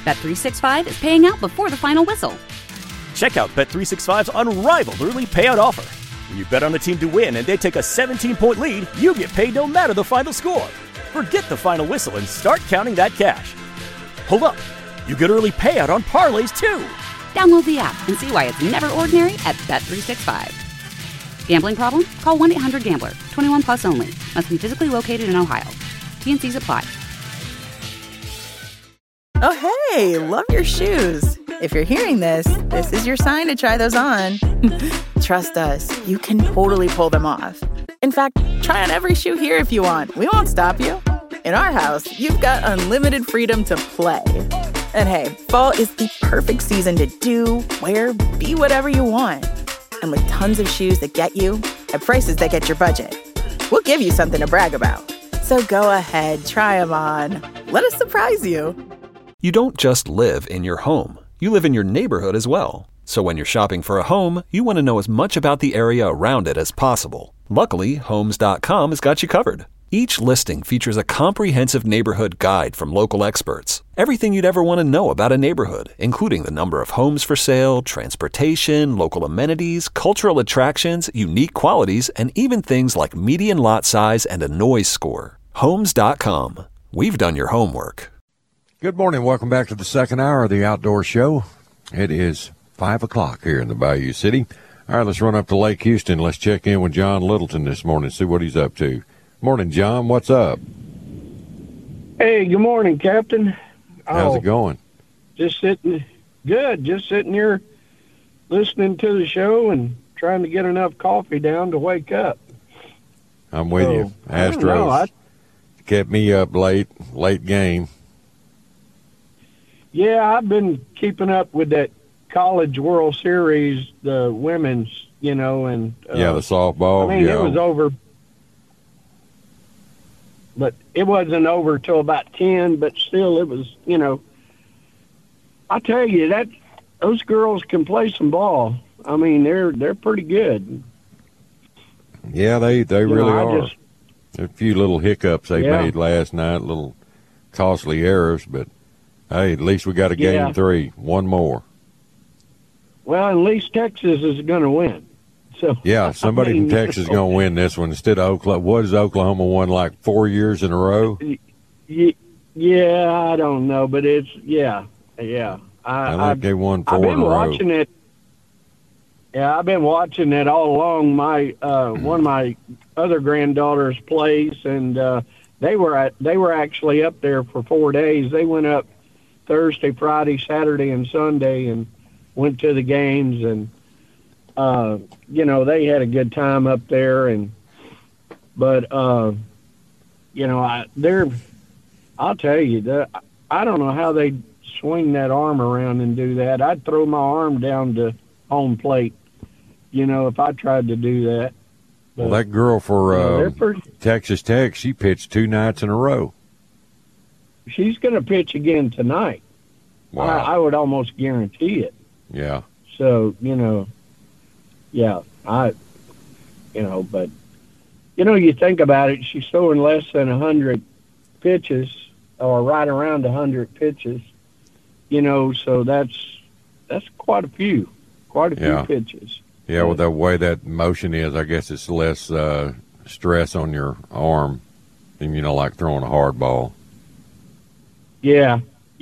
Bet365 is paying out before the final whistle. Check out Bet365's unrivaled early payout offer. When you bet on a team to win and they take a 17-point lead, you get paid no matter the final score. Forget the final whistle and start counting that cash. Hold up. You get early payout on parlays, too. Download the app and see why it's never ordinary at Bet365. Gambling problem? Call 1-800-GAMBLER. 21 plus only. Must be physically located in Ohio. T&Cs apply. Oh, hey, love your shoes. If you're hearing this, this is your sign to try those on. Trust us, you can totally pull them off. In fact, try on every shoe here if you want. We won't stop you. In our house, you've got unlimited freedom to play. And hey, fall is the perfect season to do, wear, be whatever you want. And with tons of shoes that get you at prices that get your budget, we'll give you something to brag about. So go ahead, try them on. Let us surprise you. You don't just live in your home. You live in your neighborhood as well. So when you're shopping for a home, you want to know as much about the area around it as possible. Luckily, Homes.com has got you covered. Each listing features a comprehensive neighborhood guide from local experts. Everything you'd ever want to know about a neighborhood, including the number of homes for sale, transportation, local amenities, cultural attractions, unique qualities, and even things like median lot size and a noise score. Homes.com. We've done your homework. Good morning. Welcome back to the second hour of the Outdoor Show. It is 5 o'clock here in the Bayou City. All right, let's run up to Lake Houston. Let's check in with John Littleton this morning, see what he's up to. Morning, John. What's up? Hey, good morning, Captain. How's it going? Just sitting here listening to the show and trying to get enough coffee down to wake up. I'm with you. Astros kept me up late game. Yeah, I've been keeping up with that College World Series, the women's, and the softball. I mean, it was over, but it wasn't over till about 10. But still, it was. I tell you that those girls can play some ball. I mean, they're pretty good. Yeah, they really are. A few little hiccups they made last night, little costly errors, but hey, at least we got a game 3, one more. Well, at least Texas is going to win. So yeah, somebody from Texas is going to win this one instead of Oklahoma. What has Oklahoma won, like 4 years in a row? Yeah, I don't know, but it's I think they won 4 in a row. I've been watching it. Yeah, I've been watching it all along. My one of my other granddaughters plays, and they were actually up there for 4 days. They went up Thursday, Friday, Saturday, and Sunday, and went to the games, and they had a good time up there. But I'll tell you, I don't know how they swing that arm around and do that. I'd throw my arm down to home plate, if I tried to do that. But, well, that girl for Texas Tech, she pitched 2 nights in a row. She's going to pitch again tonight. Wow. I would almost guarantee it. Yeah. So, but, you think about it, she's throwing less than 100 pitches or right around 100 pitches, so that's quite a few pitches. Yeah, well, the way that motion is, I guess it's less stress on your arm than, like throwing a hard ball. Yeah.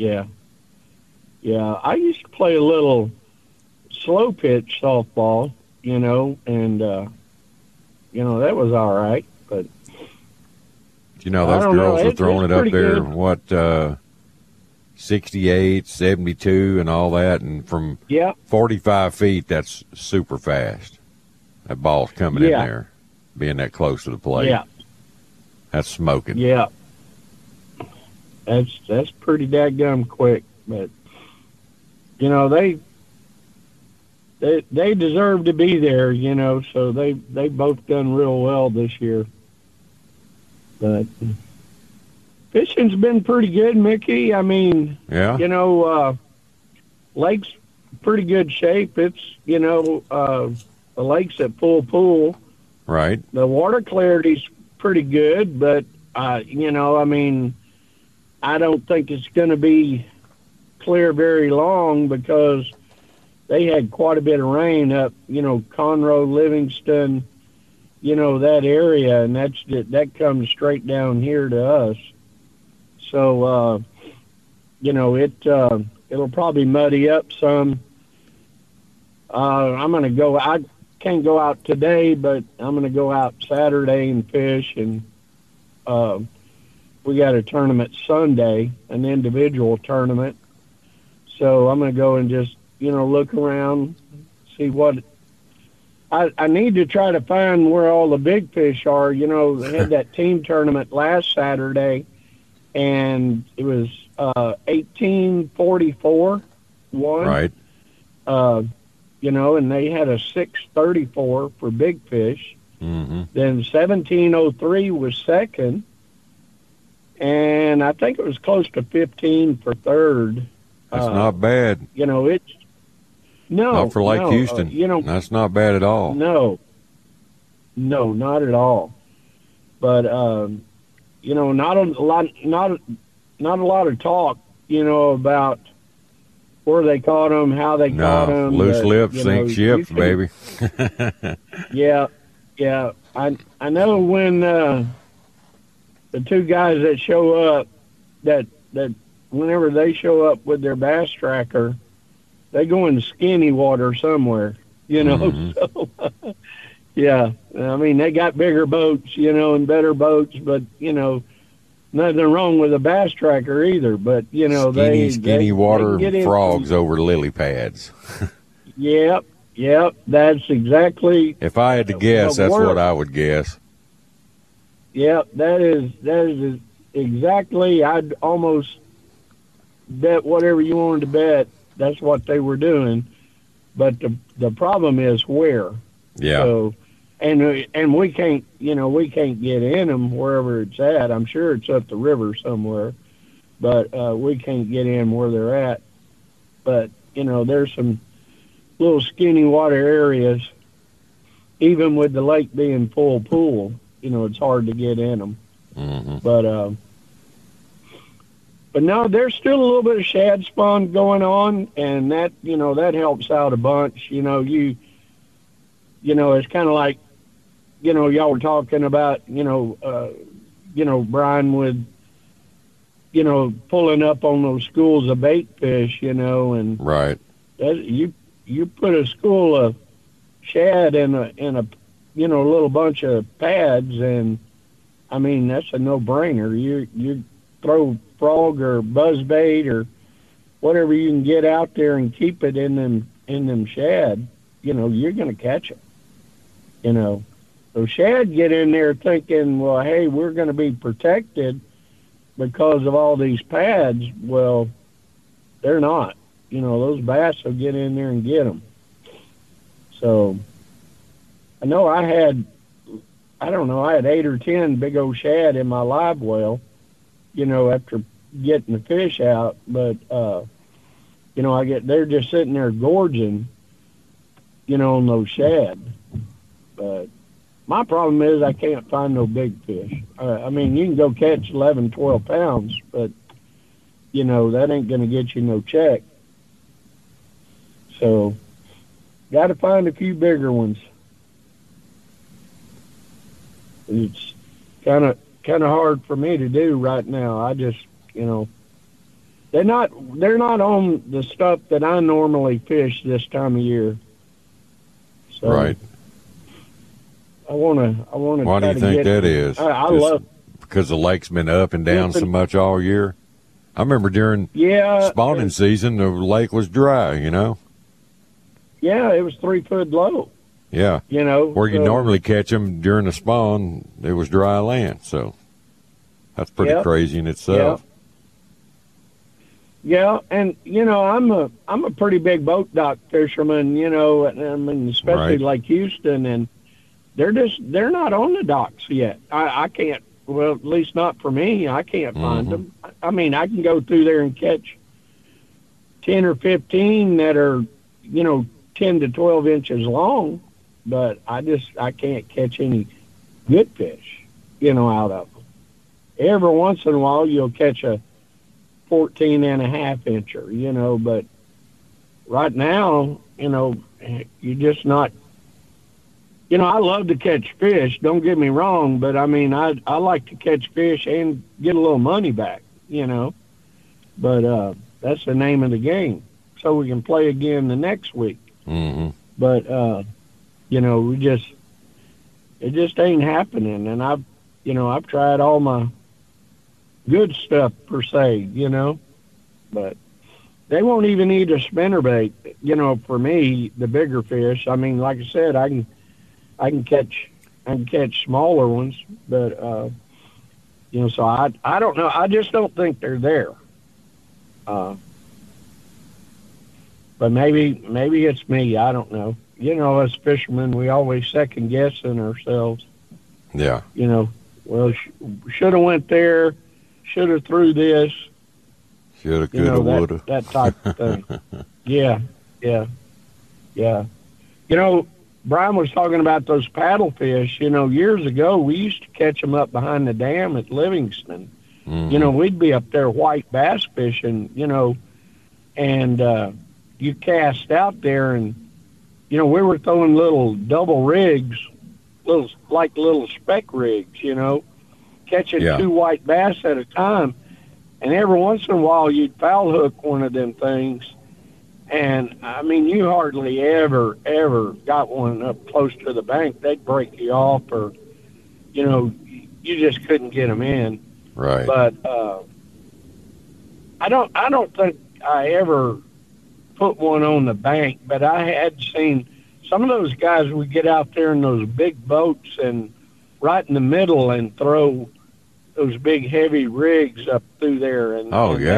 I used to play a little slow pitch softball, and, that was all right. But, those girls were throwing it up there, good. 68, 72, and all that, and from 45 feet, that's super fast. That ball's coming in there, being that close to the plate. Yeah. That's smoking. Yeah. That's pretty dadgum quick, but they deserve to be there, so they both done real well this year. But fishing's been pretty good, Mickey. I mean, lake's pretty good shape. It's the lake's at full pool. Right. The water clarity's pretty good, but I mean, I don't think it's going to be clear very long because they had quite a bit of rain up, Conroe, Livingston, that area, and that comes straight down here to us. So, it'll probably muddy up some. I'm going to go. I can't go out today, but I'm going to go out Saturday and fish, and we got a tournament Sunday, an individual tournament. So I'm going to go and just, look around, see what. I need to try to find where all the big fish are. They had that team tournament last Saturday, and it was 1844 won. Right. And they had a 634 for big fish. Mm-hmm. Then 1703 was second, and I think it was close to 15 for third. That's not bad. It's not for Lake Houston. That's not bad at all. No, not at all. But not a lot of talk. About where they caught them, how they caught them. Loose lips sink ships, baby. Yeah. I know when the two guys that show up, that whenever they show up with their bass tracker, they go in skinny water somewhere, Mm-hmm. So, yeah. I mean, they got bigger boats, and better boats, but, nothing wrong with a bass tracker either. But, skinny water frogs over lily pads. Yep. That's exactly. If I had to guess, that's what I would guess. Yep, that is exactly. I'd almost bet whatever you wanted to bet. That's what they were doing, but the problem is where. Yeah. So, and we can't get in them wherever it's at. I'm sure it's up the river somewhere, but we can't get in where they're at. But there's some little skinny water areas. Even with the lake being full pool, it's hard to get in them. Mm-hmm. But no, there's still a little bit of shad spawn going on, and that that helps out a bunch. It's kind of like, y'all were talking about, Brian, with, pulling up on those schools of bait fish, and right. You put a school of shad in a little bunch of pads, and I mean that's a no-brainer. You throw frog or buzzbait or whatever you can get out there and keep it in them shad, you're going to catch it. So shad get in there thinking, well, hey, we're going to be protected because of all these pads. Well, they're not. Those bass will get in there and get them. So I know I had 8 or 10 big old shad in my live well, after getting the fish out, but they're just sitting there gorging, on those shad. But my problem is I can't find no big fish. I mean, you can go catch 11, 12 pounds, but that ain't going to get you no check. So, got to find a few bigger ones. It's kind of hard for me to do right now. I just, they're not on the stuff that I normally fish this time of year. So right. I want to. Why do you think that is? I love because the lake's been up and down so much all year. I remember during spawning season, the lake was dry. Yeah, it was 3 foot low. Yeah. Where you normally catch them during the spawn, it was dry land. So that's pretty crazy in itself. Yeah, and I'm a pretty big boat dock fisherman. I mean, especially Lake Houston, and they're not on the docks yet. I can't. Well, at least not for me. I can't find them. I mean, I can go through there and catch 10 or 15 that are 10 to 12 inches long, but I can't catch any good fish, out of them. Every once in a while, you'll catch a 14.5 incher, you know, but right now, you know, you're just not, you know, I love to catch fish, don't get me wrong, but I mean, I like to catch fish and get a little money back, you know, but that's the name of the game, so we can play again the next week. Mm-hmm. But, you know, it just ain't happening, and I've tried all my good stuff, per se, you know, but they won't even eat a spinnerbait, you know, for me, the bigger fish. I mean, like I said, I can catch smaller ones, but, you know, so I don't know. I just don't think they're there. But maybe it's me. I don't know. You know, as fishermen, we always second guessing ourselves. Yeah. You know, well, should have went there, should have threw this. Shoulda, coulda, woulda. That type of thing. Yeah. You know, Brian was talking about those paddlefish. You know, years ago, we used to catch them up behind the dam at Livingston. Mm-hmm. You know, we'd be up there white bass fishing, you know, and you cast out there, and, you know, we were throwing little double rigs, little speck rigs, you know, catching 2 white bass at a time. And every once in a while, you'd foul hook one of them things. And, I mean, you hardly ever got one up close to the bank. They'd break you off, or, you know, you just couldn't get them in. Right. But I don't think I ever put one on the bank, but I had seen some of those guys would get out there in those big boats and right in the middle and throw those big heavy rigs up through there, and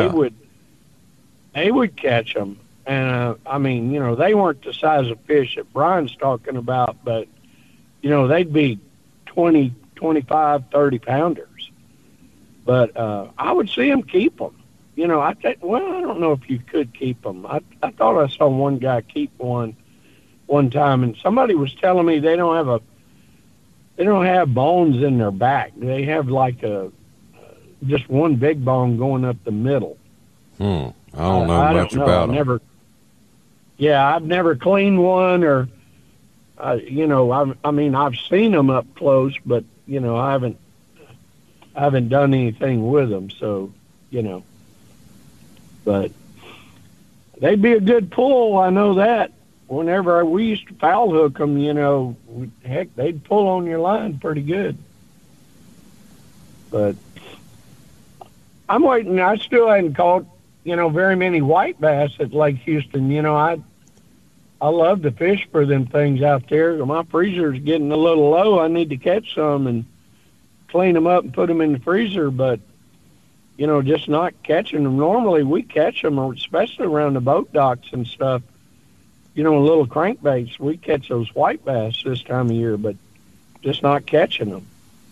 they would catch them. And I mean, you know, they weren't the size of fish that Brian's talking about, but you know, they'd be 20, 25, 30 pounders. But I would see them keep them. You know, I don't know if you could keep them. I thought I saw one guy keep one time, and somebody was telling me they don't have bones in their back. They have like just one big bone going up the middle. I don't know much about them. I've never cleaned one, or you know, I mean, I've seen them up close, but you know, I haven't done anything with them. So, you know, but they'd be a good pull. I know that. Whenever we used to foul hook them, you know, heck, they'd pull on your line pretty good. But I'm waiting. I still hadn't caught, you know, very many white bass at Lake Houston. You know, I love to fish for them things out there. My freezer's getting a little low. I need to catch some and clean them up and put them in the freezer. But, you know, just not catching them. Normally we catch them, especially around the boat docks and stuff. You know, little crankbaits, we catch those white bass this time of year, but just not catching them.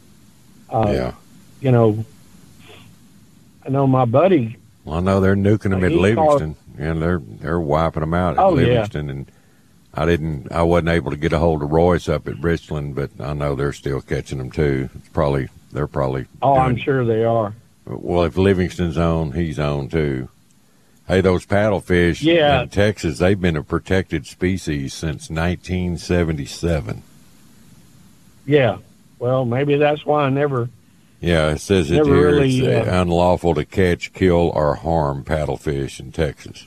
You know, I know my buddy. Well, I know they're nuking them at Livingston, and they're wiping them out at Livingston. Yeah. And I wasn't able to get a hold of Royce up at Richland, but I know they're still catching them too. They're probably. Oh, I'm sure they are. Well, if Livingston's on, he's on too. Hey, those paddlefish in Texas, they've been a protected species since 1977. Yeah. Well, maybe that's why I never. Yeah, it says it here. It's unlawful to catch, kill, or harm paddlefish in Texas.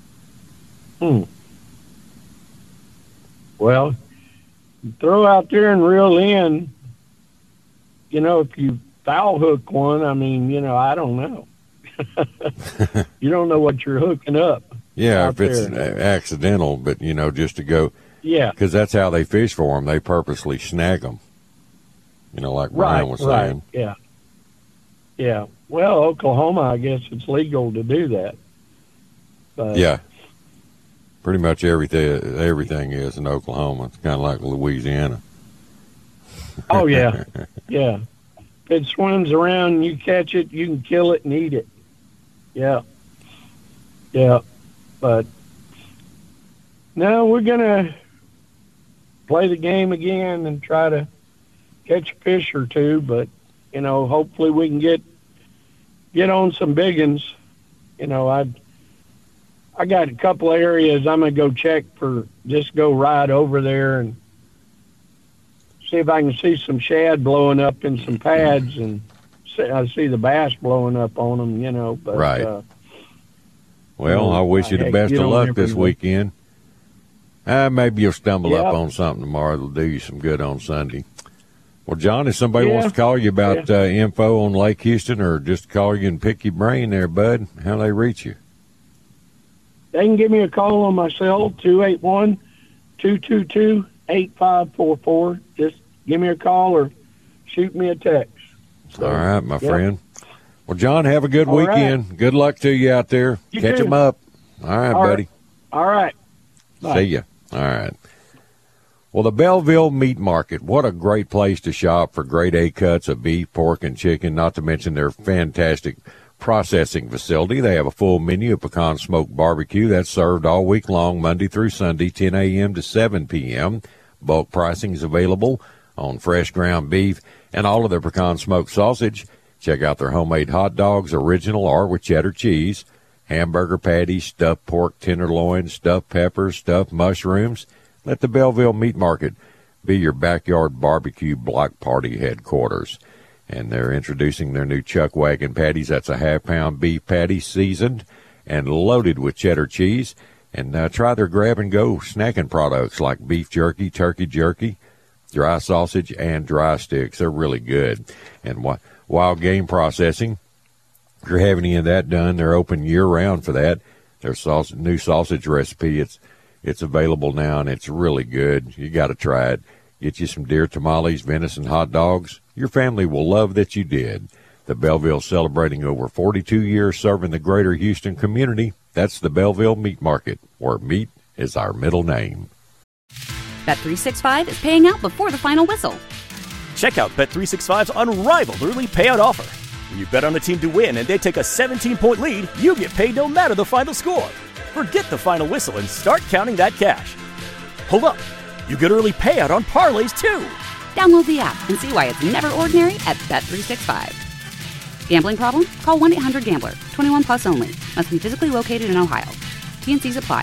Well, throw out there and reel in. You know, if you foul hook one, I mean, you know, I don't know. You don't know what you're hooking up. Yeah, if it's accidental, but, you know, just to go. Yeah. Because that's how they fish for them. They purposely snag them. You know, like Brian was saying. Yeah. Yeah. Well, Oklahoma, I guess it's legal to do that. But, yeah. Pretty much everything is in Oklahoma. It's kind of like Louisiana. Oh, yeah. Yeah. If it swims around and you catch it, you can kill it and eat it. Yeah. Yeah. But, no, we're going to play the game again and try to catch a fish or two. But, you know, hopefully we can get on some big ones. I got a couple of areas I'm going to go check for, just go right over there and see if I can see some shad blowing up in some pads, and I see the bass blowing up on them, But, right. Well, I wish you the best of luck this weekend. Maybe you'll stumble up on something tomorrow that'll do you some good on Sunday. Well, John, if somebody wants to call you about info on Lake Houston, or just call you and pick your brain there, bud, how do they reach you? They can give me a call on my cell, 281-222-8544. Just give me a call or shoot me a text. So, all right, my friend. Well, John, have a good weekend. Right. Good luck to you out there. Catch them up. All right, buddy. All right. Bye. See ya. All right. Well, the Belleville Meat Market, what a great place to shop for grade A cuts of beef, pork, and chicken, not to mention their fantastic processing facility. They have a full menu of pecan smoked barbecue that's served all week long, Monday through Sunday, 10 a.m. to 7 p.m. Bulk pricing is available on fresh ground beef and all of their pecan smoked sausage. Check out their homemade hot dogs, original or with cheddar cheese, hamburger patties, stuffed pork tenderloin, stuffed peppers, stuffed mushrooms. Let the Belleville Meat Market be your backyard barbecue block party headquarters. And they're introducing their new Chuck Wagon patties. That's a half-pound beef patty seasoned and loaded with cheddar cheese. And try their grab-and-go snacking products like beef jerky, turkey jerky, dry sausage, and dry sticks. They're really good. And wild game processing, if you're having any of that done, they're open year-round for that. Their new sausage recipe, it's available now, and it's really good. You got to try it. Get you some deer tamales, venison hot dogs. Your family will love that you did. The Belleville celebrating over 42 years serving the greater Houston community. That's the Belleville Meat Market, where meat is our middle name. Bet365 is paying out before the final whistle. Check out Bet365's unrivaled early payout offer. When you bet on a team to win and they take a 17-point lead, you get paid no matter the final score. Forget the final whistle and start counting that cash. Hold up. You get early payout on parlays, too. Download the app and see why it's never ordinary at Bet365. Gambling problem? Call 1-800-GAMBLER. 21 plus only. Must be physically located in Ohio. T&Cs apply.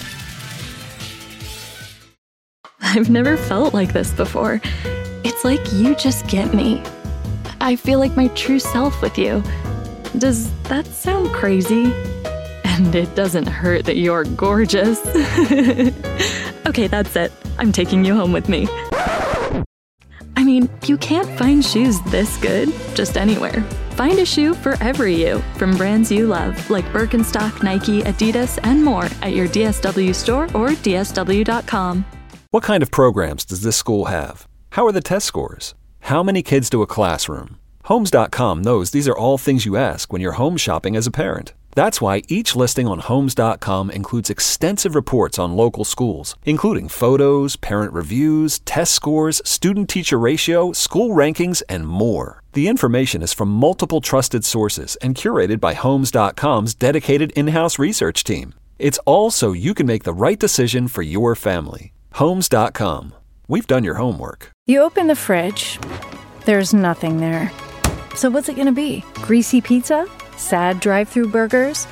I've never felt like this before. It's like you just get me. I feel like my true self with you. Does that sound crazy? And it doesn't hurt that you're gorgeous. Okay, that's it. I'm taking you home with me. I mean, you can't find shoes this good just anywhere. Find a shoe for every you from brands you love, like Birkenstock, Nike, Adidas, and more at your DSW store or DSW.com. What kind of programs does this school have? How are the test scores? How many kids to a classroom? Homes.com knows these are all things you ask when you're home shopping as a parent. That's why each listing on Homes.com includes extensive reports on local schools, including photos, parent reviews, test scores, student-teacher ratio, school rankings, and more. The information is from multiple trusted sources and curated by Homes.com's dedicated in-house research team. It's all so you can make the right decision for your family. Homes.com. We've done your homework. You open the fridge. There's nothing there. So what's it going to be? Greasy pizza? Sad drive-thru burgers?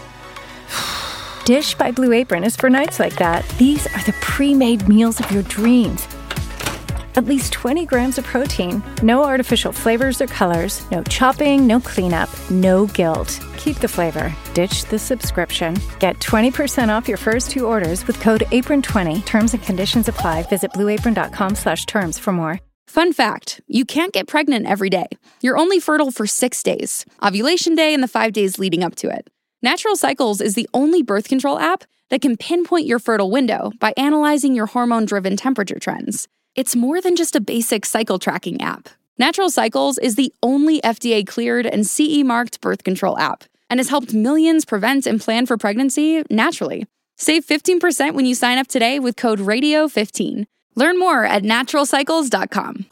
Dish by Blue Apron is for nights like that. These are the pre-made meals of your dreams. At least 20 grams of protein, no artificial flavors or colors, no chopping, no cleanup, no guilt. Keep the flavor. Ditch the subscription. Get 20% off your first 2 orders with code APRON20. Terms and conditions apply. Visit blueapron.com/terms for more. Fun fact, you can't get pregnant every day. You're only fertile for 6 days, ovulation day and the 5 days leading up to it. Natural Cycles is the only birth control app that can pinpoint your fertile window by analyzing your hormone-driven temperature trends. It's more than just a basic cycle tracking app. Natural Cycles is the only FDA-cleared and CE-marked birth control app and has helped millions prevent and plan for pregnancy naturally. Save 15% when you sign up today with code RADIO15. Learn more at naturalcycles.com.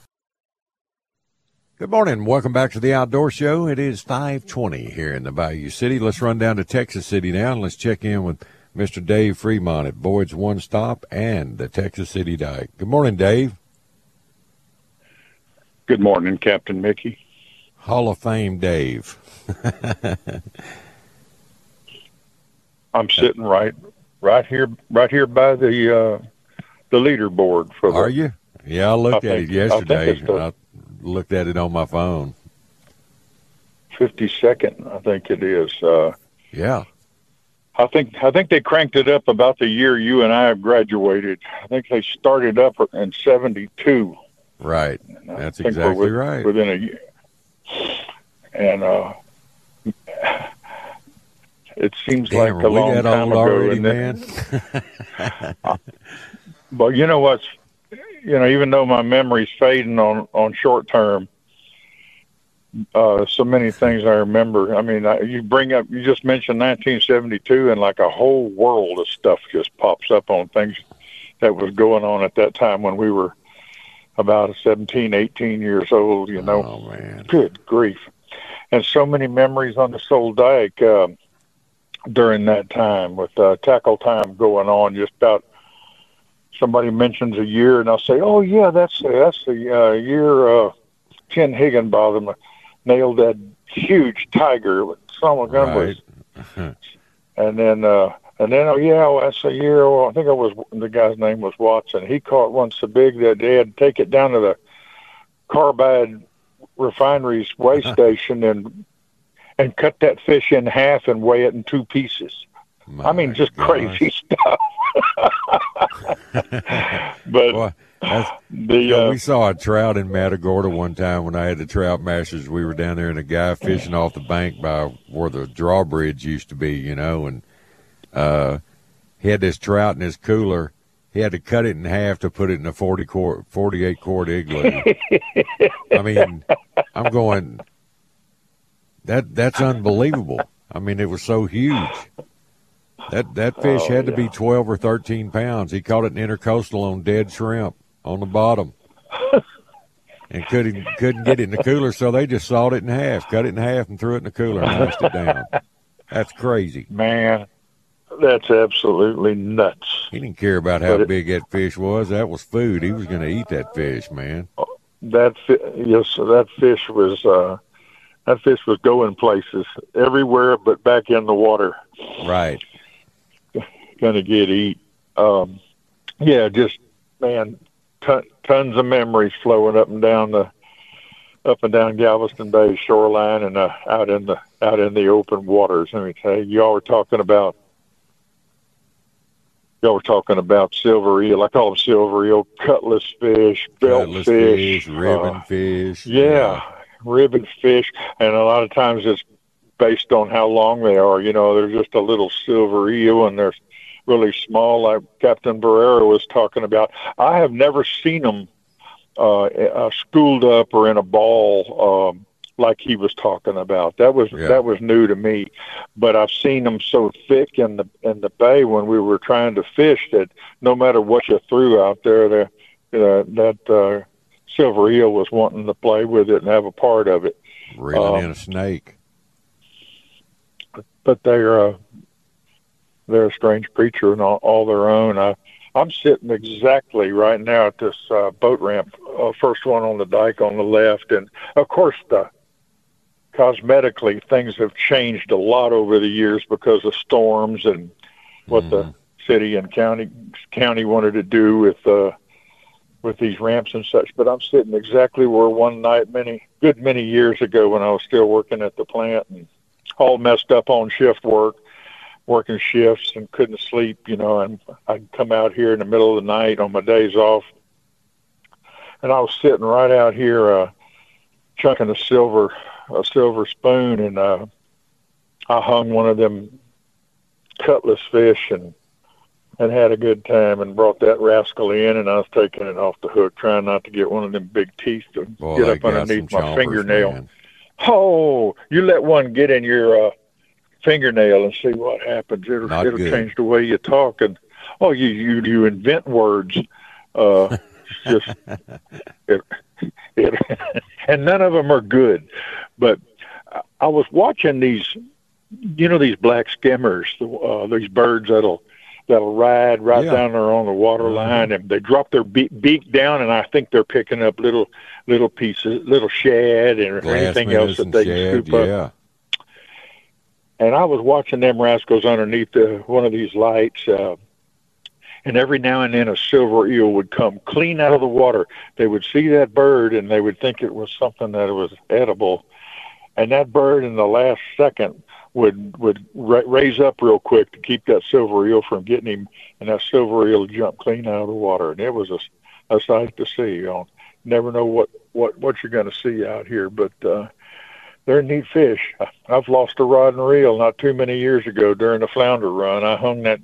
Good morning. Welcome back to the Outdoor Show. It is 5:20 here in the Bayou City. Let's run down to Texas City now, and let's check in with Mr. Dave Fremont at Boyd's One Stop and the Texas City Dike. Good morning, Dave. Good morning, Captain Mickey. Hall of Fame Dave. I'm sitting right here by the leaderboard for. Are you? Yeah, I looked at it yesterday. I looked at it on my phone. 52nd, I think it is. Yeah. I think they cranked it up about the year you and I graduated. I think they started up in 72. Right. That's exactly right. Within a year. And it seems like a long time ago. Already, man? But you know what's, even though my memory's fading on short term, so many things I remember. I mean, you just mentioned 1972, and like a whole world of stuff just pops up on things that was going on at that time when we were about 17, 18 years old, Oh, man. Good grief. And so many memories on the Soul Dyke during that time with tackle time going on. Just about somebody mentions a year, and I'll say, oh, yeah, that's the year Ken Higginbotham nailed that huge tiger with Solomon Gunn was. And then, oh, yeah, that's a year. Well, I think the guy's name was Watson. He caught one so big that they had to take it down to the Carbide Refinery's weigh station and cut that fish in half and weigh it in 2 pieces. Just crazy stuff. But we saw a trout in Matagorda one time when I had the Trout Masters. We were down there, and a guy fishing off the bank by where the drawbridge used to be, and he had this trout in his cooler. He had to cut it in half to put it in a 48-quart igloo. I'm going, that's unbelievable. It was so huge. That fish had to be 12 or 13 pounds. He caught it in intercoastal on dead shrimp on the bottom, and couldn't get it in the cooler, so they just sawed it in half, cut it in half, and threw it in the cooler and iced it down. That's crazy. Man, that's absolutely nuts. He didn't care about how big that fish was. That was food. He was going to eat that fish, man. That fish was going places everywhere but back in the water. Right. Going to get eat. Tons of memories flowing up and down Galveston Bay shoreline and out in the open waters. Let me tell you, y'all were talking about silver eel. I call them silver eel, cutlass fish, belt fish, ribbon fish. Yeah, ribbon fish, and a lot of times it's based on how long they are. They're just a little silver eel, and they're really small, like Captain Barrera was talking about. I have never seen them schooled up or in a ball like he was talking about. That was new to me, but I've seen them so thick in the bay when we were trying to fish that no matter what you threw out there, that silver eel was wanting to play with it and have a part of it. Reeling in a snake. But they're a strange creature and all their own. I'm sitting exactly right now at this boat ramp, first one on the dike on the left. And, of course, cosmetically, things have changed a lot over the years because of storms and what the city and county wanted to do with these ramps and such. But I'm sitting exactly where one night many years ago when I was still working at the plant and all messed up on shift working shifts and couldn't sleep, and I'd come out here in the middle of the night on my days off. And I was sitting right out here, chunking a silver spoon, and I hung one of them cutlass fish and had a good time and brought that rascal in, and I was taking it off the hook, trying not to get one of them big teeth to get up underneath my fingernail. Man. Oh, you let one get in your fingernail and see what happens. It'll change the way you talk. And you invent words. And none of them are good. But I was watching these black skimmers, these birds that'll ride down there on the water line, and they drop their beak down, and I think they're picking up little pieces, little shad or anything else that they can scoop up. And I was watching them rascals underneath one of these lights, and every now and then a silver eel would come clean out of the water. They would see that bird, and they would think it was something that was edible. And that bird in the last second would raise up real quick to keep that silver eel from getting him, and that silver eel would jump clean out of the water. And it was a sight to see. You know, never know what you're going to see out here, but they're neat fish. I've lost a rod and reel not too many years ago during the flounder run. I hung that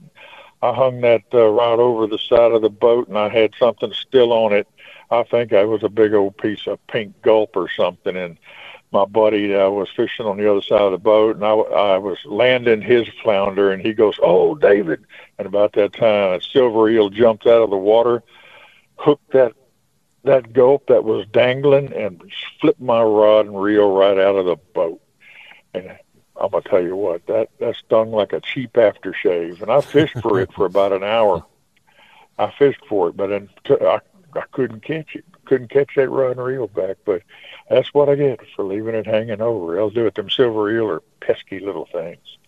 rod over the side of the boat, and I had something still on it. I think I was a big old piece of pink gulp or something, and my buddy was fishing on the other side of the boat, and I was landing his flounder, and he goes, "Oh, David!" And about that time, a silver eel jumped out of the water, hooked that gulp that was dangling, and flipped my rod and reel right out of the boat. And I'm gonna tell you what, that stung like a cheap aftershave. And I fished for it for about an hour. I fished for it, but then I couldn't catch it. Couldn't catch that rod and reel back. But that's what I get for leaving it hanging over. I'll do it. Them silver eel are pesky little things.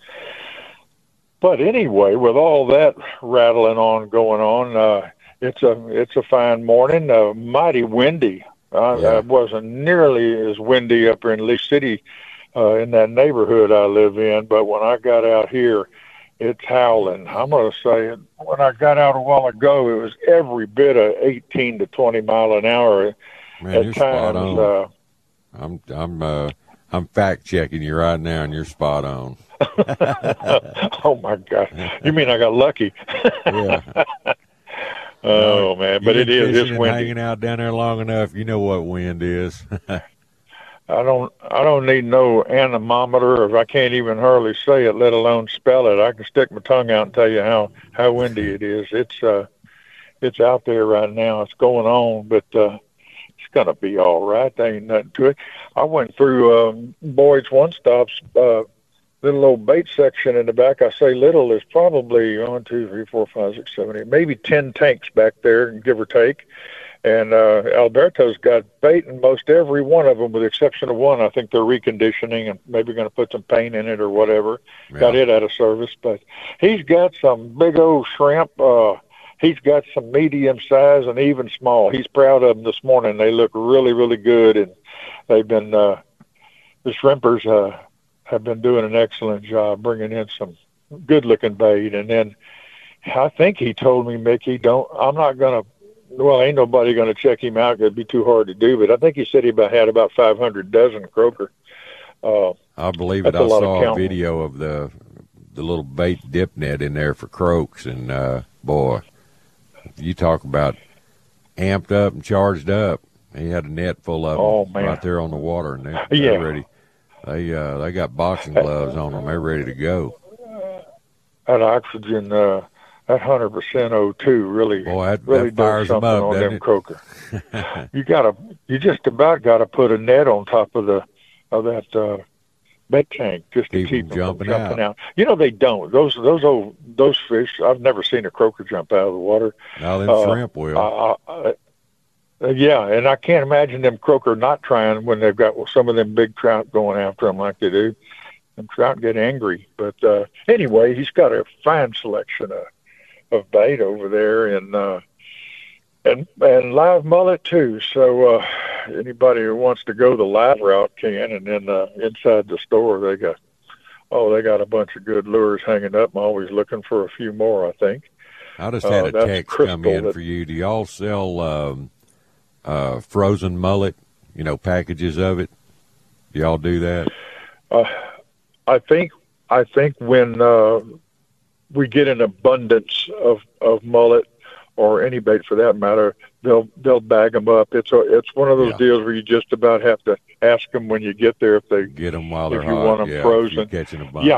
But anyway, with all that rattling on going on, it's a fine morning. Mighty windy. It wasn't nearly as windy up here in Lee City, in that neighborhood I live in. But when I got out here, it's howling. I'm going to say when I got out a while ago, it was every bit of 18 to 20 mile an hour. Man, at you're times. Spot on. I'm fact checking you right now, and you're spot on. Oh my God! You mean I got lucky? Yeah. Oh man, but it is. It's windy. Hanging out down there long enough, you know what wind is. I don't need no anemometer, if I can't even hardly say it, let alone spell it. I can stick my tongue out and tell you how windy it is. It's out there right now. It's going on, but it's gonna be all right. There ain't nothing to it. I went through Boyd's One Stop's little old bait section in the back. I say little, is probably 1, 2, 3, 4, 5, 6, 7, 8, maybe 10 tanks back there, give or take. And Alberto's got bait in most every one of them, with the exception of one. I think they're reconditioning and maybe going to put some paint in it or whatever. Yeah. Got it out of service. But he's got some big old shrimp. He's got some medium size and even small. He's proud of them this morning. They look really, really good. And they've been, the shrimpers have been doing an excellent job bringing in some good-looking bait. And then I think he told me, Mickey, I'm not going to, well, ain't nobody going to check him out. It'd be too hard to do. But I think he said he had about 500 dozen croaker. I believe it. I saw a video of the little bait dip net in there for croaks. And, boy, you talk about amped up and charged up. He had a net full of them right there on the water. And they're ready. They got boxing gloves on them. They're ready to go. That oxygen, that 100% O2 really fires does something them up, on them it? croaker. You just about got to put a net on top of that bait tank just to keep them from jumping out. You know they don't. Those fish. I've never seen a croaker jump out of the water. Now them shrimp will. Yeah, and I can't imagine them croaker not trying when they've got some of them big trout going after them like they do. Them trout get angry. But anyway, he's got a fine selection of bait over there, and live mullet too. So anybody who wants to go the live route can. And then inside the store they got a bunch of good lures hanging up. I'm always looking for a few more. I think. I just had a text come in for you. Do y'all sell frozen mullet, packages of it? Do y'all do that? I think when we get an abundance of mullet, or any bait for that matter, they'll bag them up. It's one of those deals where you just about have to ask them when you get there if they get them while they're hot. If you want them If frozen, you're catching a bunch,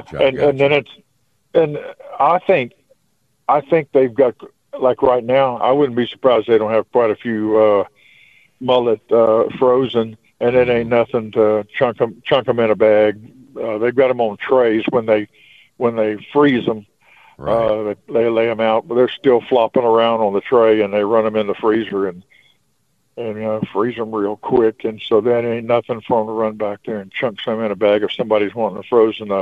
and I think they've got, like right now, I wouldn't be surprised they don't have quite a few mullet frozen, and it ain't nothing to chunk them in a bag. They've got them on trays when they freeze them. Right. They lay them out, but they're still flopping around on the tray, and they run them in the freezer and freeze them real quick. And so that ain't nothing for them to run back there and chunk some in a bag if somebody's wanting them frozen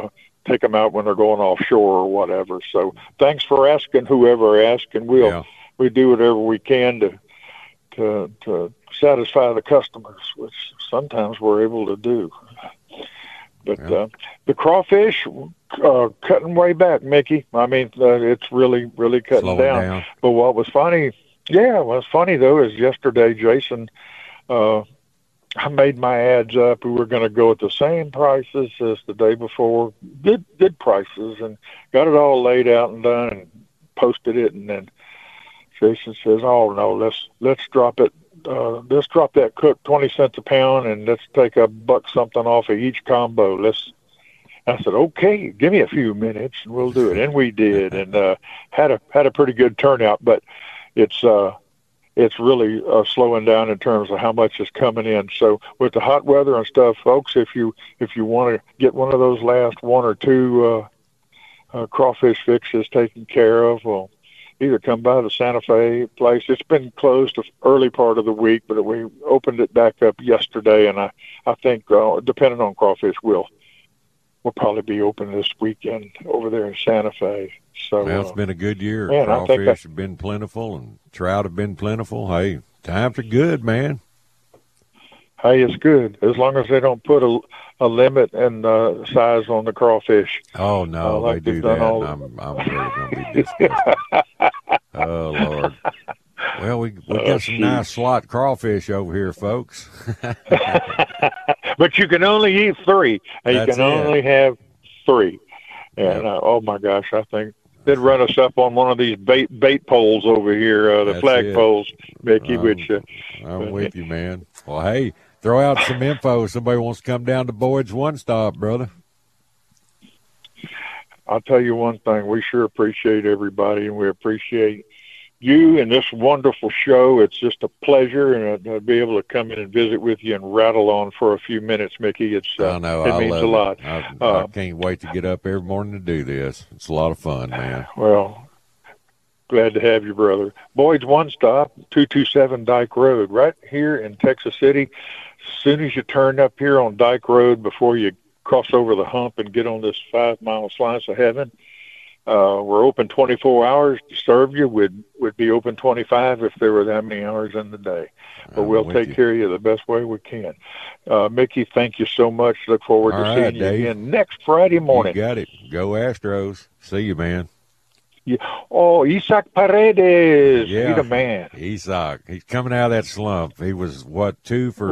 take them out when they're going offshore or whatever. So thanks for asking, whoever asked, and we do whatever we can to satisfy the customers, which sometimes we're able to do. But the crawfish cutting way back, Mickey. I mean, it's really, really cutting down. But what was funny, though, is yesterday, Jason, I made my ads up. We were going to go at the same prices as the day before, good prices, and got it all laid out and done and posted it. And then Jason says, "Oh no, let's drop it. Let's drop that cook 20 cents a pound, and let's take $1 something off of each combo." I said, "Okay, give me a few minutes and we'll do it." And we did, and had a pretty good turnout. But it's really slowing down in terms of how much is coming in. So with the hot weather and stuff, folks, if you want to get one of those last one or two crawfish fixes taken care of, well, either come by the Santa Fe place. It's been closed the early part of the week, but we opened it back up yesterday, and I think, depending on crawfish, we'll probably be open this weekend over there in Santa Fe. So it's been a good year. Crawfish have been plentiful, and trout have been plentiful. Hey, times are good, man. Hey, it's good as long as they don't put a limit and size on the crawfish. Oh no, like they do that. I'm really going to be disgusted. Oh Lord. Well, we got some nice slot crawfish over here, folks. But you can only eat 3. You can only have 3. And oh my gosh, I think they'd run us up on one of these bait poles over here, the flag poles, Mickey. I'm with you, man. Well, hey, throw out some info if somebody wants to come down to Boyd's One Stop, brother. I'll tell you one thing. We sure appreciate everybody, and we appreciate you and this wonderful show. It's just a pleasure, and to be able to come in and visit with you and rattle on for a few minutes, Mickey. It means a lot. I can't wait to get up every morning to do this. It's a lot of fun, man. Well, glad to have you, brother. Boyd's One Stop, 227 Dyke Road, right here in Texas City. As soon as you turn up here on Dyke Road, before you cross over the hump and get on this 5-mile slice of heaven, we're open 24 hours to serve you. We'd be open 25 if there were that many hours in the day. But we'll take care of you the best way we can. Mickey, thank you so much. Look forward to seeing you again next Friday morning. You got it. Go Astros. See you, man. Yeah. Oh, Isaac Paredes. Yeah. He's a man. Isaac. He's coming out of that slump. He was, 2 for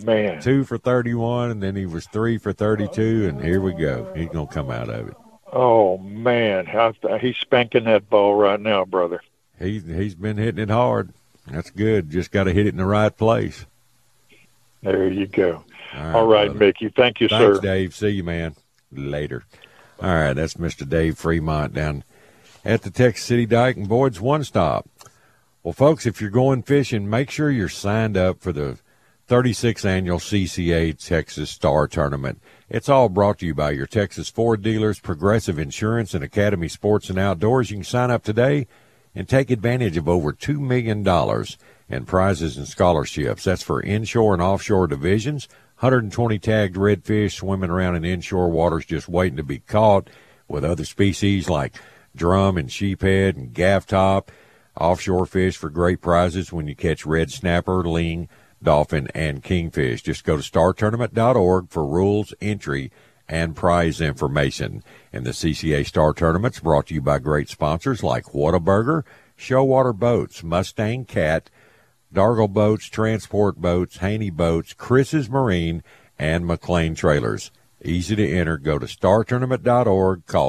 31, and then he was 3 for 32, and here we go. He's going to come out of it. Oh, man. He's spanking that ball right now, brother. He's been hitting it hard. That's good. Just got to hit it in the right place. There you go. All right, Mickey. Thank you, sir. Thanks, Dave. See you, man. Later. All right, that's Mr. Dave Fremont down at the Texas City Dyke and Boyd's One Stop. Well, folks, if you're going fishing, make sure you're signed up for the 36th Annual CCA Texas Star Tournament. It's all brought to you by your Texas Ford dealers, Progressive Insurance, and Academy Sports and Outdoors. You can sign up today and take advantage of over $2 million in prizes and scholarships. That's for inshore and offshore divisions. 120 tagged redfish swimming around in inshore waters just waiting to be caught, with other species like drum and sheephead and gaff top. Offshore fish for great prizes when you catch red snapper, ling, dolphin, and kingfish. Just go to startournament.org for rules, entry, and prize information. And the CCA Star Tournament's brought to you by great sponsors like Whataburger, Showwater Boats, Mustang Cat, Dargle Boats, Transport Boats, Haney Boats, Chris's Marine, and McLean Trailers. Easy to enter. Go to startournament.org. Call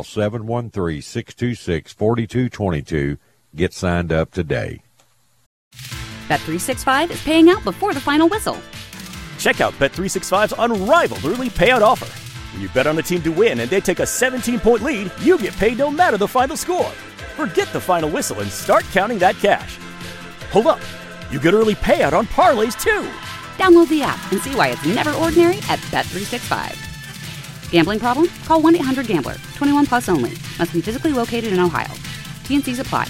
713-626-4222. Get signed up today. Bet365 is paying out before the final whistle. Check out Bet365's unrivaled early payout offer. When you bet on a team to win and they take a 17-point lead, you get paid no matter the final score. Forget the final whistle and start counting that cash. Hold up. You get early payout on parlays, too. Download the app and see why it's never ordinary at Bet365. Gambling problem? Call 1-800-GAMBLER. 21 plus only. Must be physically located in Ohio. T&Cs apply.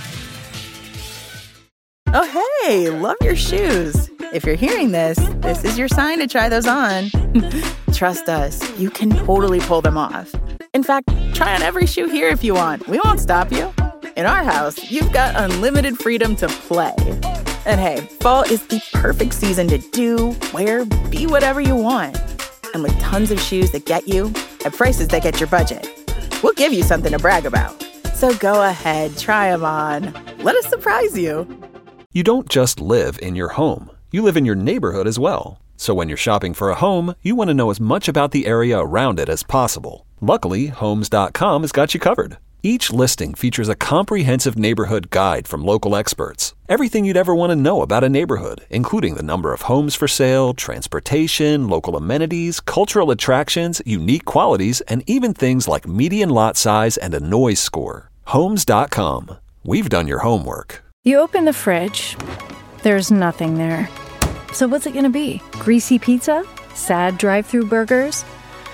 Oh, hey, love your shoes. If you're hearing this, this is your sign to try those on. Trust us, you can totally pull them off. In fact, try on every shoe here if you want. We won't stop you. In our house, you've got unlimited freedom to play. And hey, fall is the perfect season to do, wear, be whatever you want. And with tons of shoes that get you at prices that get your budget, we'll give you something to brag about. So go ahead, try them on. Let us surprise you. You don't just live in your home. You live in your neighborhood as well. So when you're shopping for a home, you want to know as much about the area around it as possible. Luckily, Homes.com has got you covered. Each listing features a comprehensive neighborhood guide from local experts. Everything you'd ever want to know about a neighborhood, including the number of homes for sale, transportation, local amenities, cultural attractions, unique qualities, and even things like median lot size and a noise score. Homes.com. We've done your homework. You open the fridge. There's nothing there. So what's it going to be? Greasy pizza? Sad drive-through burgers?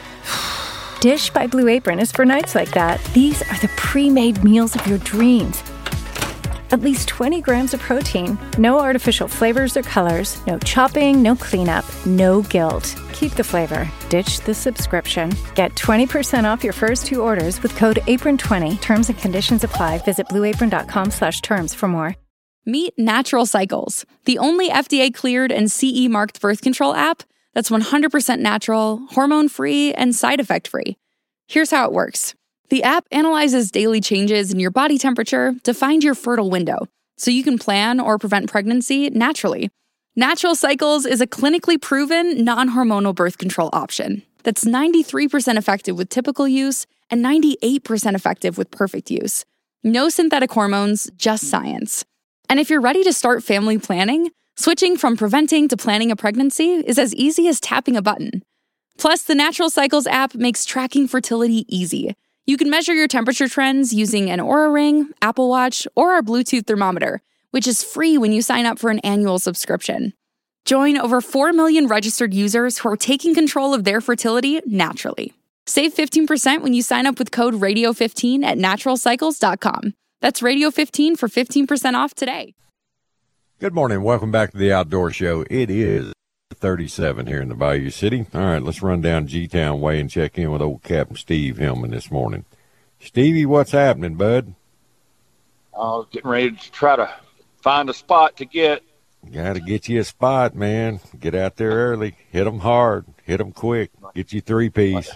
Dish by Blue Apron is for nights like that. These are the pre-made meals of your dreams. At least 20 grams of protein, no artificial flavors or colors, no chopping, no cleanup, no guilt. Keep the flavor. Ditch the subscription. Get 20% off your first 2 orders with code APRON20. Terms and conditions apply. Visit blueapron.com/terms for more. Meet Natural Cycles, the only FDA-cleared and CE-marked birth control app that's 100% natural, hormone-free, and side effect-free. Here's how it works. The app analyzes daily changes in your body temperature to find your fertile window, so you can plan or prevent pregnancy naturally. Natural Cycles is a clinically proven, non-hormonal birth control option that's 93% effective with typical use and 98% effective with perfect use. No synthetic hormones, just science. And if you're ready to start family planning, switching from preventing to planning a pregnancy is as easy as tapping a button. Plus, the Natural Cycles app makes tracking fertility easy. You can measure your temperature trends using an Oura Ring, Apple Watch, or our Bluetooth thermometer, which is free when you sign up for an annual subscription. Join over 4 million registered users who are taking control of their fertility naturally. Save 15% when you sign up with code RADIO15 at naturalcycles.com. That's Radio15 for 15% off today. Good morning. Welcome back to the Outdoor Show. It is 37 here in the Bayou City. All right, let's run down G-Town Way and check in with old Captain Steve Hillman this morning. Stevie, what's happening, bud? I was getting ready to try to find a spot to get. Got to get you a spot, man. Get out there early. Hit them hard. Hit them quick. Get you 3-piece.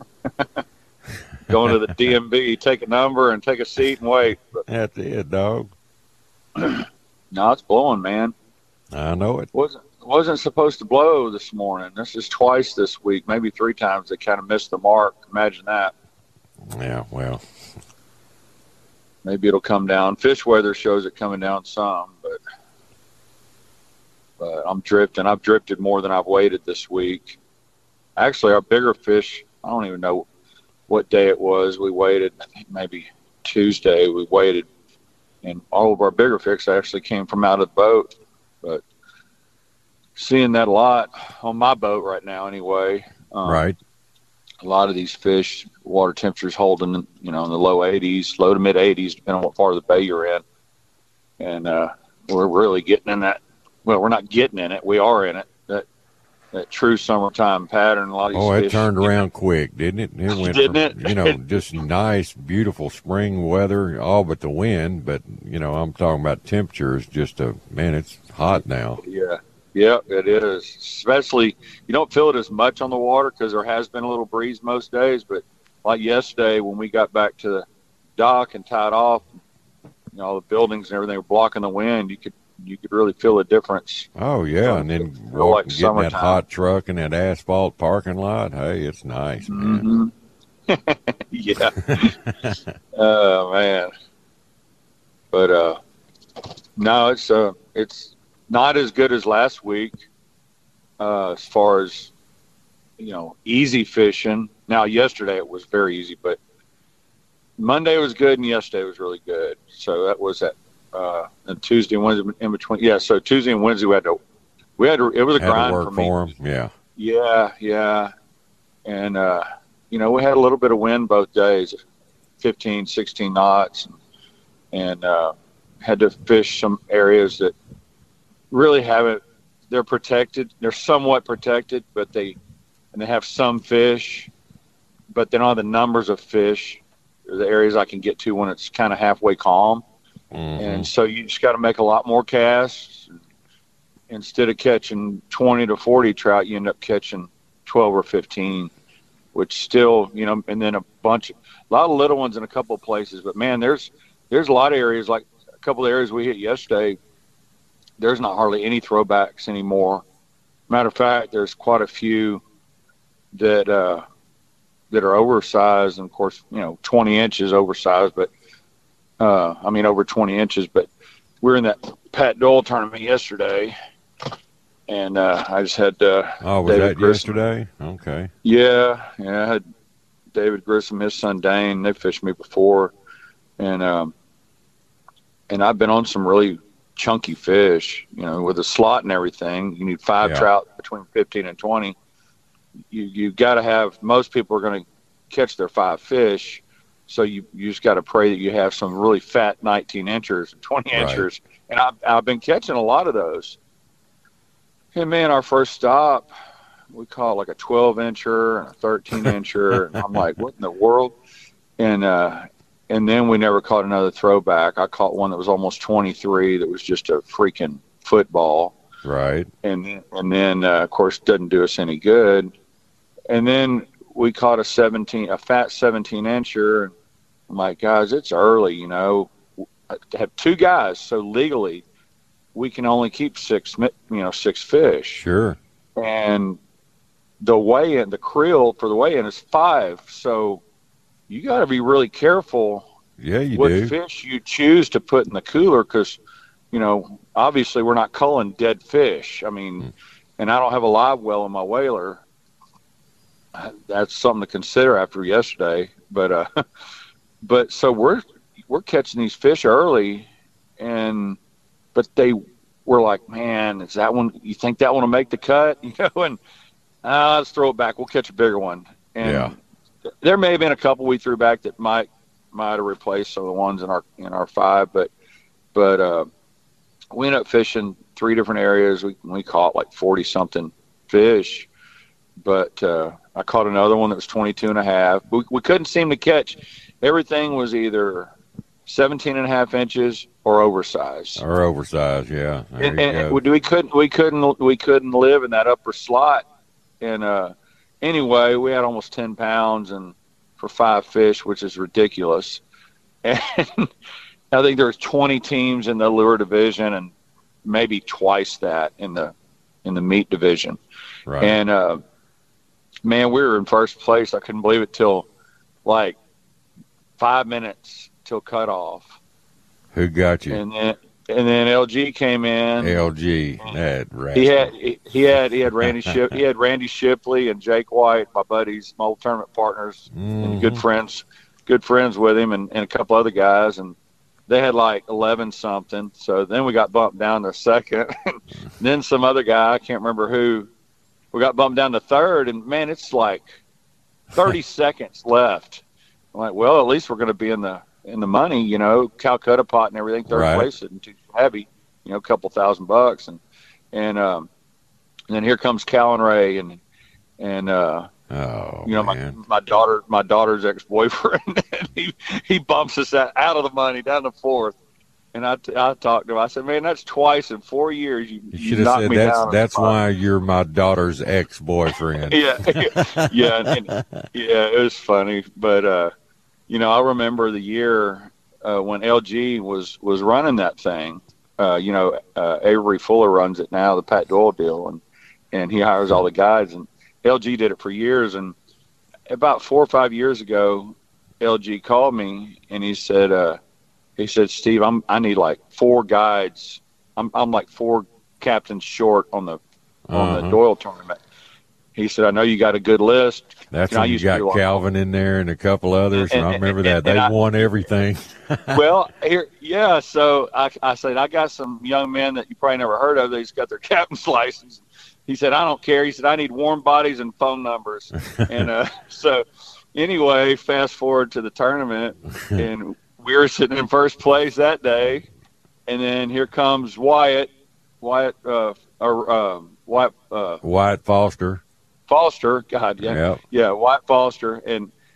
Going to the DMV, take a number and take a seat and wait. But that's it, dog. No, it's blowing, man. I know it. Wasn't supposed to blow this morning. This is twice this week, maybe 3 times. They kind of missed the mark. Imagine that. Yeah, well. Maybe it'll come down. Fish weather shows it coming down some, but I'm drifting. I've drifted more than I've waded this week. Actually, our bigger fish, I don't even know what day it was. We waded, I think maybe Tuesday we waded, and all of our bigger fish actually came from out of the boat. But seeing that a lot on my boat right now anyway. Right. A lot of these fish, water temperatures holding, in the low 80s, low to mid 80s, depending on what part of the bay you're in. And we're really getting in that. Well, we're not getting in it. We are in it. That true summertime pattern. A lot of these fish, it turned around quick, didn't it? It went from, just nice, beautiful spring weather, all but the wind. But, I'm talking about temperatures. It's hot now. Yeah, it is. Especially, you don't feel it as much on the water because there has been a little breeze most days. But like yesterday when we got back to the dock and tied off, all the buildings and everything were blocking the wind, you could really feel a difference. Oh, yeah, and then getting that hot truck in that asphalt parking lot, hey, it's nice, man. Mm-hmm. Yeah. Oh, man. But, no, it's not as good as last week as far as, easy fishing. Now, yesterday it was very easy, but Monday was good and yesterday was really good. So that was that. And Tuesday and Wednesday in between. Yeah, so Tuesday and Wednesday it was a grind for me. Yeah. And, we had a little bit of wind both days, 15, 16 knots, and had to fish some areas that really they're protected. They're somewhat protected, but they have some fish, but they don't have the numbers of fish, or the areas I can get to when it's kind of halfway calm. And so you just got to make a lot more casts. Instead of catching 20 to 40 trout, you end up catching 12 or 15, which still, and then a lot of little ones in a couple of places. But man, there's a lot of areas, like a couple of areas we hit yesterday. There's not hardly any throwbacks anymore. Matter of fact, there's quite a few that are oversized, and of course, 20 inches oversized, but over 20 inches. But we were in that Pat Doyle tournament yesterday, and I just had was David that Grissom. yesterday? Okay. Yeah, I had David Grissom, his son Dane. They fished me before, and I've been on some really chunky fish, with a slot and everything. You need 5 trout between 15 and 20. You got to have, most people are going to catch their 5 fish. So you just got to pray that you have some really fat 19 inchers and 20 inchers. And I've been catching a lot of those. And man, our first stop, we caught like a 12 incher and a 13 incher. And I'm like, what in the world? And then we never caught another throwback. I caught one that was almost 23 that was just a freaking football. Right. And then of course, doesn't do us any good. And then we caught a fat 17 incher. I'm like, guys, it's early, I have 2 guys. So legally we can only keep 6 fish. Sure. And the weigh-in, the creel for the weigh-in is 5. So you got to be really careful. Yeah, you what do. Fish you choose to put in the cooler. Cause obviously we're not culling dead fish. I mean, and I don't have a live well in my whaler. That's something to consider after yesterday, but so we're catching these fish early, but they were like, man, is that one? You think that one will make the cut? And let's throw it back. We'll catch a bigger one. And there may have been a couple we threw back that might have replaced some of the ones in our 5, but we ended up fishing 3 different areas. We caught like 40 something fish, but I caught another one that was 22 and a half. We couldn't seem to catch. Everything was either 17 and a half inches or oversized. Yeah. And we couldn't live in that upper slot. And anyway, we had almost 10 pounds and for 5 fish, which is ridiculous. And I think there's 20 teams in the lure division and maybe twice that in the meat division. Right. And man, we were in first place. I couldn't believe it till like 5 minutes till cutoff. Who got you? And then LG came in. LG, that right. He had Randy he had Randy Shipley and Jake White, my buddies, my old tournament partners, and good friends with him, and a couple other guys, and they had like 11 something. So then we got bumped down to second. Then some other guy, I can't remember who, we got bumped down to third, and man, it's like 30 seconds left. I'm like, well, at least we're going to be in the money, Calcutta pot and everything. Third place isn't too heavy, a couple $1,000, and then here comes Cal and Ray, and my daughter's ex-boyfriend, and he bumps us out of the money down to 4th. And I talked to him. I said, man, that's twice in 4 years. You should have said that's why you're my daughter's ex-boyfriend. Yeah. It was funny. But, I remember the year when LG was running that thing. Avery Fuller runs it now, the Pat Doyle deal, and he hires all the guides. And LG did it for years. And about 4 or 5 years ago, LG called me, and he said, Steve, I need like 4 guides. I'm like 4 captains short on the Doyle tournament. He said, I know you got a good list. That's when you got Calvin in there and a couple others. And I remember that. They won everything. Well, so I said, I got some young men that you probably never heard of. They just got their captain's license. He said, I don't care. He said, I need warm bodies and phone numbers. And so anyway, fast forward to the tournament, and we were sitting in first place that day, and then here comes Wyatt Foster. God, yeah, Yep. yeah, Wyatt Foster, and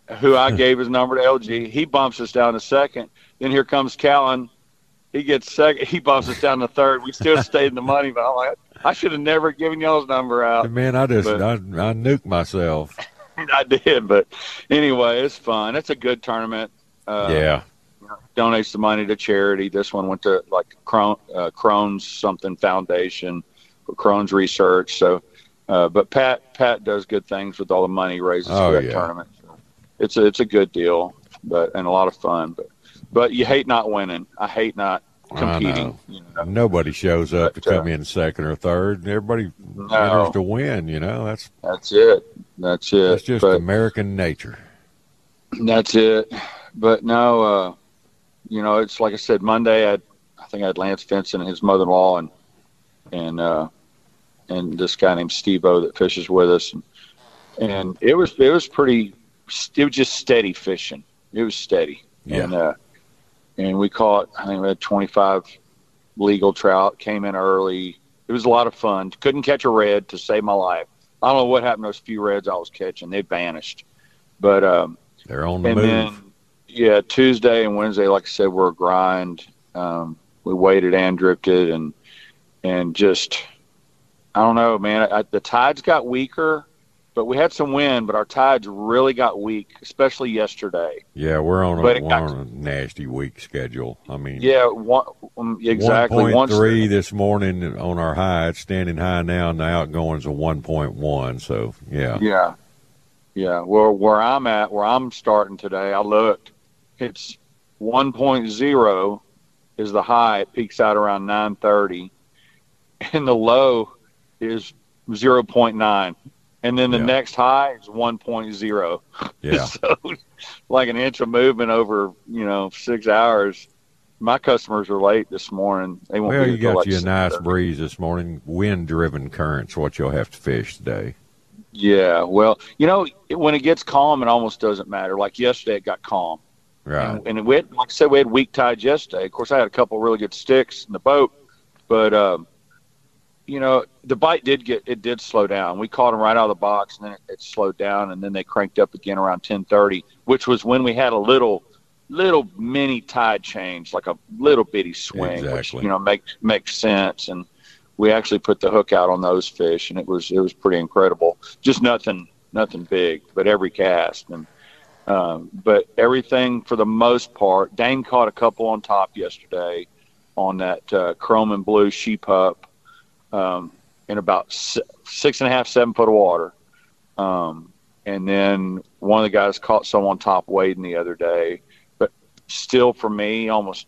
who I gave his number to LG. He bumps us down to second. Then here comes Callan. He gets second. He bumps us down to third. We still stayed in the money, but I'm like, I should have never given y'all's number out. Man, I nuked myself. I did, but anyway, it's fun. It's a good tournament. Yeah. Donates the money to charity. This one went to like Crohn's something foundation for Crohn's research. So, but Pat does good things with all the money he raises for that tournament. So it's a good deal, and a lot of fun. But you hate not winning. I hate not competing. Nobody shows up to come in second or third. Everybody enters to win. That's it. That's just American nature. That's it. But no, it's like I said, Monday I think I had Lance Vinson and his mother-in-law and this guy named Steve-O that fishes with us, and it was just steady fishing. It was steady, and we caught. I think we had 25 legal trout. Came in early. It was a lot of fun. Couldn't catch a red to save my life. I don't know what happened to those few reds I was catching. They vanished, but they're on the move. Then, Tuesday and Wednesday, like I said, were a grind. We waded and drifted, and just, I don't know, man. The tides got weaker, but we had some wind. But our tides really got weak, especially yesterday. Yeah, we're on a nasty weak schedule. I mean, exactly. 1.3 this morning on our high. It's standing high now, and the outgoing's a 1.1. So yeah. Well, where I'm starting today, I looked. It's 1.0 is the high. It peaks out around 9:30, and the low is 0.9, and then the next high is 1.0. Yeah. So, like an inch of movement over 6 hours. My customers are late this morning. They won't be you got like you a nice breeze this morning. Wind-driven currents. What you'll have to fish today. Yeah. Well, when it gets calm, it almost doesn't matter. Like yesterday, it got calm. Right. And like I said, we had weak tides yesterday. Of course, I had a couple of really good sticks in the boat, but the bite did slow down. We caught them right out of the box, and then it slowed down, and then they cranked up again around 10:30, which was when we had a little mini tide change, like a little bitty swing, exactly. which makes sense. And we actually put the hook out on those fish, and it was pretty incredible. Just nothing big, but every cast. And but everything for the most part. Dane caught a couple on top yesterday on that chrome and blue sheep hup in about 6.5, 7 foot of water. And then one of the guys caught some on top wading the other day. But still, for me, almost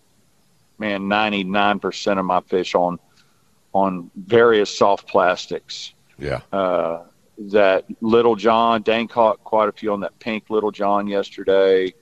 99% of my fish on various soft plastics. Yeah. That Little John, Dane caught quite a few on that pink Little John yesterday.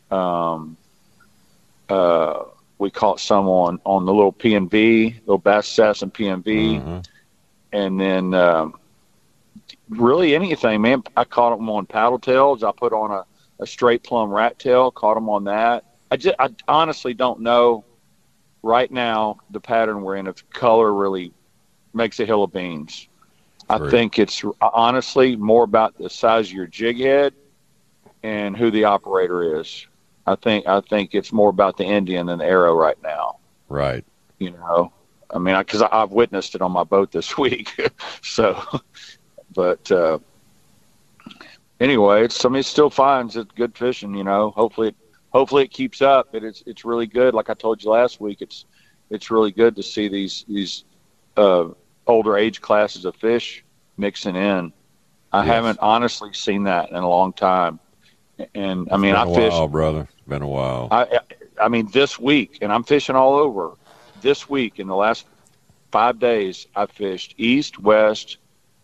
We caught some on the little PNV, little Bass Assassin PNV. Mm-hmm. And then really anything, man. I caught them on paddle tails. I put on a straight plumb rat tail, caught them on that. I honestly don't know right now the pattern we're in if color really makes a hill of beans. I think it's honestly more about the size of your jig head and who the operator is. I think it's more about the Indian than the arrow right now. Right. I mean, because I've witnessed it on my boat this week. So, but anyway, it still finds it good fishing. Hopefully it keeps up. It's really good. Like I told you last week, it's really good to see these older age classes of fish mixing in. I haven't honestly seen that in a long time. And I mean, I fished. While, brother. It's been a while. I mean, this week, and I'm fishing all over. This week, in the last 5 days, I fished east, west,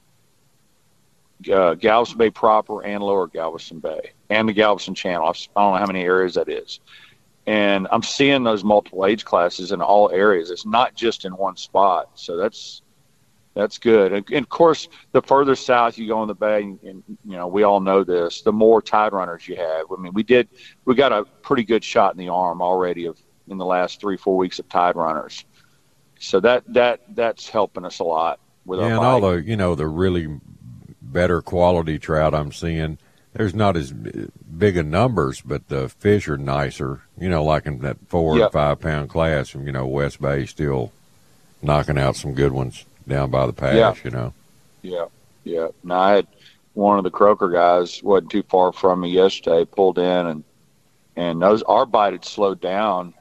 Galveston Bay proper, and lower Galveston Bay, and the Galveston Channel. I don't know how many areas that is. And I'm seeing those multiple age classes in all areas. It's not just in one spot. So that's good. And of course, the further south you go in the bay, and we all know this, the more tide runners you have. I mean, we got a pretty good shot in the arm already in the last 3-4 weeks of tide runners. So that's helping us a lot with our bite. And all the the really better quality trout I'm seeing, there's not as big a numbers, but the fish are nicer, like in that 4 and 5 pound class. And, West Bay still knocking out some good ones down by the pass, Yeah. Now, I had one of the croaker guys wasn't too far from me yesterday, pulled in, and our bite had slowed down,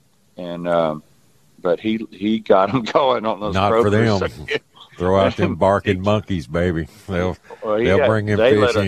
and but he got them going on those not croakers. For them. Throw out them barking monkeys, baby. They'll bring them fish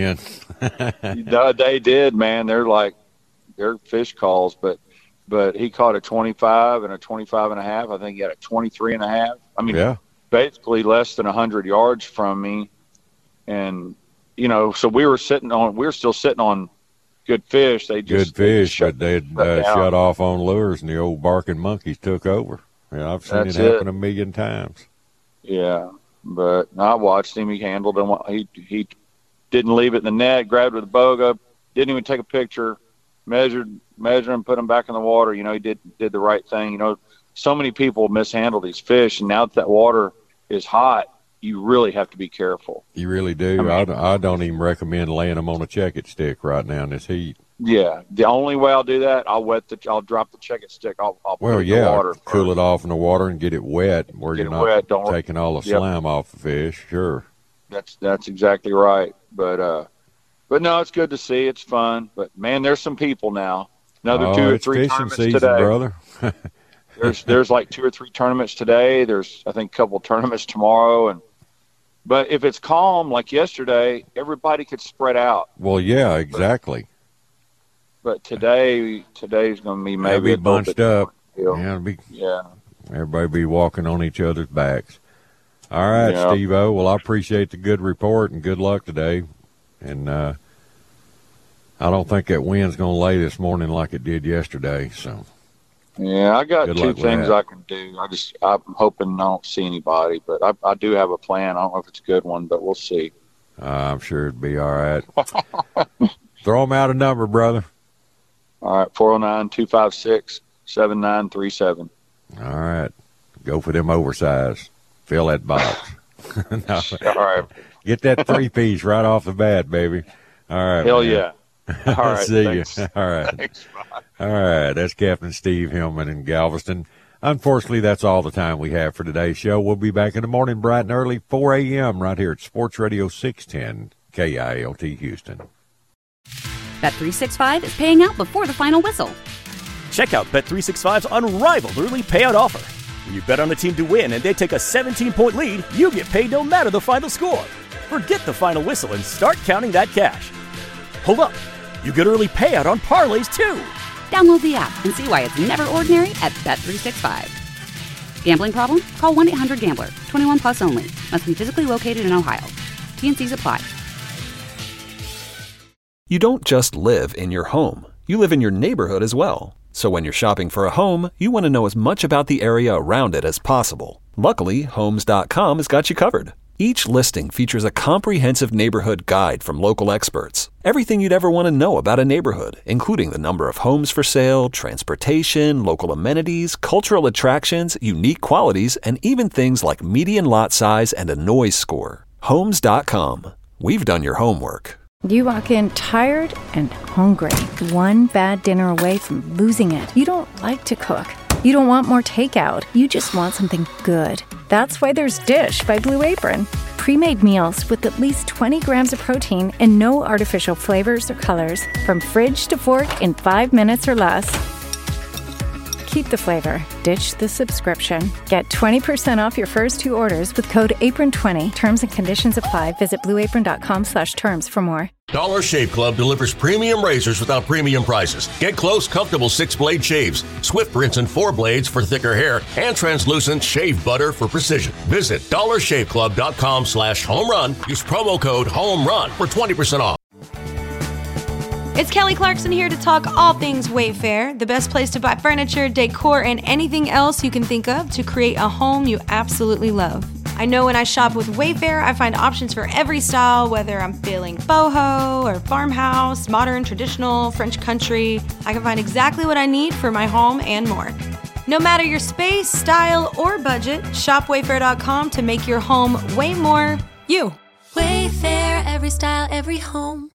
in. No, they did, man. They're fish calls, but he caught a 25 and a 25 and a half. I think he had a 23 and a half. I mean, basically less than 100 yards from me. And, so we were still sitting on good fish. They just but they'd shut off on lures, and the old barking monkeys took over. Yeah, I've seen it happen a million times. Yeah, but I watched him. He handled them. He didn't leave it in the net. Grabbed with a boga. Didn't even take a picture. Measured him. Put him back in the water. He did the right thing. So many people mishandle these fish, and now that water is hot, you really have to be careful. You really do. I don't even recommend laying them on a check-it stick right now in this heat. Yeah, the only way I'll do that, I'll drop the check-it stick. I'll put it in the water. Cool it off in the water and get it wet where you're not taking all the slime off the fish. Sure. That's exactly right. But no, it's good to see. It's fun. But man, there's some people now. Another 2 or 3 tournaments season, today, brother. there's like 2 or 3 tournaments today. There's I think a couple tournaments tomorrow, but if it's calm like yesterday, everybody could spread out. Well, yeah, exactly. But today's going to be maybe bunched up. Yeah, everybody be walking on each other's backs. All right, Steve-O. Well, I appreciate the good report and good luck today. And I don't think that wind's going to lay this morning like it did yesterday. So. Yeah, I got 2 things I can do. I'm hoping I don't see anybody, but I do have a plan. I don't know if it's a good one, but we'll see. I'm sure it'd be all right. Throw them out a number, brother. All right, 409-256-7937. All right. Go for them oversized. Fill that box. No. All right. Get that 3-piece right off the bat, baby. All right. Hell yeah. All right. See thanks. you. All right. Thanks, bye. All right. That's Captain Steve Hillman in Galveston. Unfortunately, that's all the time we have for today's show. We'll be back in the morning bright and early, 4 a.m. right here at Sports Radio 610 KILT Houston. Bet365 is paying out before the final whistle. Check out Bet365's unrivaled early payout offer. When you bet on a team to win and they take a 17-point lead, you get paid no matter the final score. Forget the final whistle and start counting that cash. Hold up. You get early payout on parlays, too. Download the app and see why it's never ordinary at Bet365. Gambling problem? Call 1-800-GAMBLER. 21 plus only. Must be physically located in Ohio. T&Cs apply. You don't just live in your home. You live in your neighborhood as well. So when you're shopping for a home, you want to know as much about the area around it as possible. Luckily, Homes.com has got you covered. Each listing features a comprehensive neighborhood guide from local experts. Everything you'd ever want to know about a neighborhood, including the number of homes for sale, transportation, local amenities, cultural attractions, unique qualities, and even things like median lot size and a noise score. Homes.com. We've done your homework. You walk in tired and hungry, one bad dinner away from losing it. You don't like to cook. You don't want more takeout. You just want something good. That's why there's Dish by Blue Apron. Pre-made meals with at least 20 grams of protein and no artificial flavors or colors. From fridge to fork in 5 minutes or less. Keep the flavor. Ditch the subscription. Get 20% off your first 2 orders with code APRON20. Terms and conditions apply. Visit blueapron.com/terms for more. Dollar Shave Club delivers premium razors without premium prices. Get close, comfortable 6-blade shaves, swift rinse and 4 blades for thicker hair, and translucent shave butter for precision. Visit dollarshaveclub.com/home-run. Use promo code HOME-RUN for 20% off. It's Kelly Clarkson here to talk all things Wayfair, the best place to buy furniture, decor, and anything else you can think of to create a home you absolutely love. I know when I shop with Wayfair, I find options for every style, whether I'm feeling boho or farmhouse, modern, traditional, French country. I can find exactly what I need for my home and more. No matter your space, style, or budget, shop Wayfair.com to make your home way more you. Wayfair, every style, every home.